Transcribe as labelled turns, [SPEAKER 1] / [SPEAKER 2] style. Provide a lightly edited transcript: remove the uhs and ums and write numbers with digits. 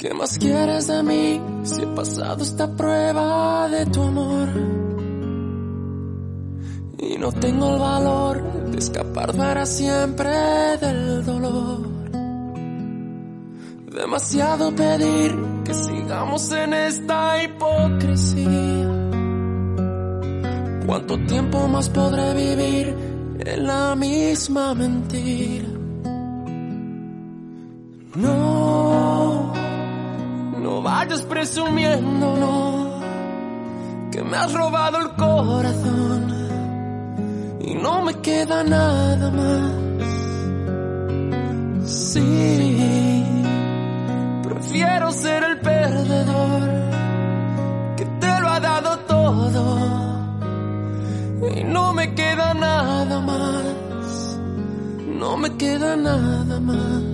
[SPEAKER 1] ¿Qué más quieres de mí si he pasado esta prueba de tu amor? Y no tengo el valor de escapar para siempre del dolor. Demasiado pedir que sigamos en esta hipocresía. ¿Cuánto tiempo más podré vivir en la misma mentira? No vayas presumiendo, no, que me has robado el corazón y no me queda nada más. Sí, prefiero ser el perdedor que te lo ha dado todo y no me queda nada más, no me queda nada más.